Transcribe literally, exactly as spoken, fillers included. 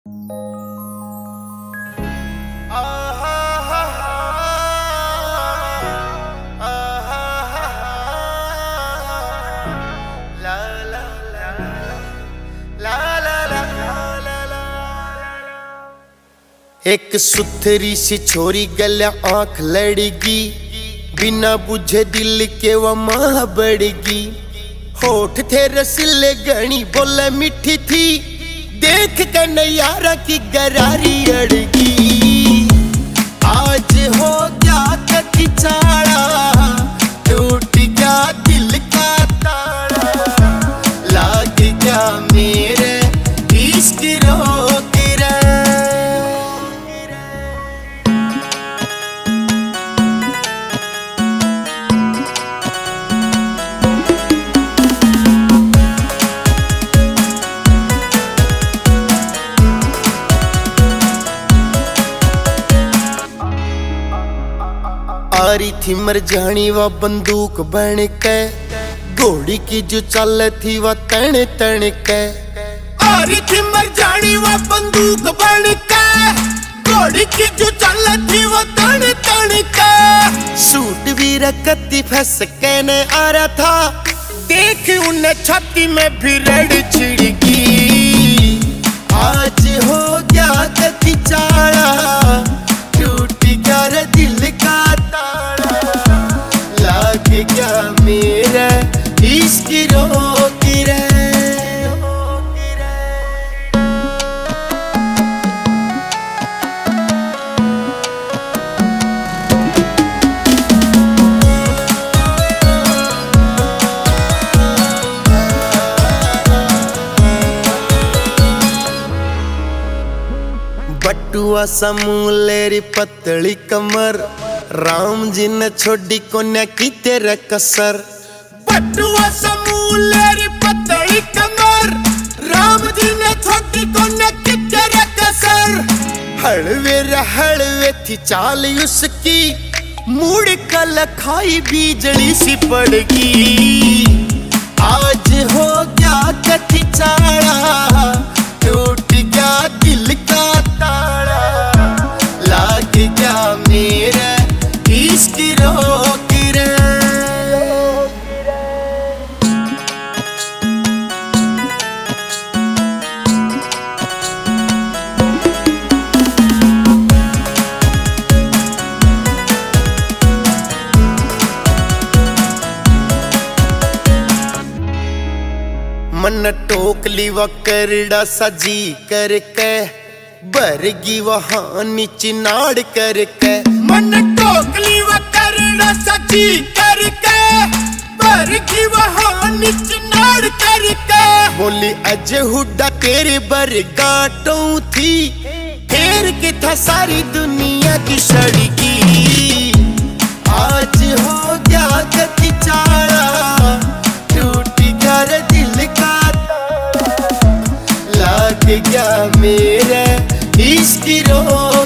एक सुथरी सी छोरी गल्या आंख लड़गी, बिना बुझे दिल के वो माँ बढ़गी। होठ थे रसीले गणी बोले मीठी थी, देख के नैयारा की गरारी अड़गी। आज हो गया कति चाड़ा, टूट गया दिल का ताड़ा, लाग गया मेरे इश्क रोक रे। आरी थी मरजानी वा बंदूक बन के, घोड़ी की जो चल थी वा तन तन के। आरी थी मरजानी वा बंदूक बन के, घोड़ी की जो चल थी वा तन तन के। सूट भी रखती फंस के न आ रहा था, देख उन्हें छाती में भी रड़ छिड़की। आज हो गया कति चाड़ा, टूट गया रे दिल का ताड़ा, लाग गया मेरा इश्क रोक रे। बटुआ समूलेरी पतली कमर, राम जी ने छोड़ी कोन्या की तेरे कसर। बटुआ समूलेरी पतली कमर, राम जी ने छोड़ी कोन्या की तेरे कसर। हड़वे हड़वे थी चाल उसकी, मुड़ कल खाई बिजली सी पड़गी। आज हो गया कति चाड़ा, टूट गया दिल का ताड़ा, लाग गया मेरा इश्क रोक रे। मन टोकली व करड़ा सजी करके, बरगी वहाँ नीचे नाड़ करके। मन टोकली व करड़ा सजी करके, बरगी वहाँ नीचे नाड़ करके। बोली अज हुड्डा तेरे बरगाटों थी, फेर के था सारी दुनिया की सड़की। आज हो गया कति चाड़ा, टूट गया रे दिल का, लाग गया मेरा इश्क रो।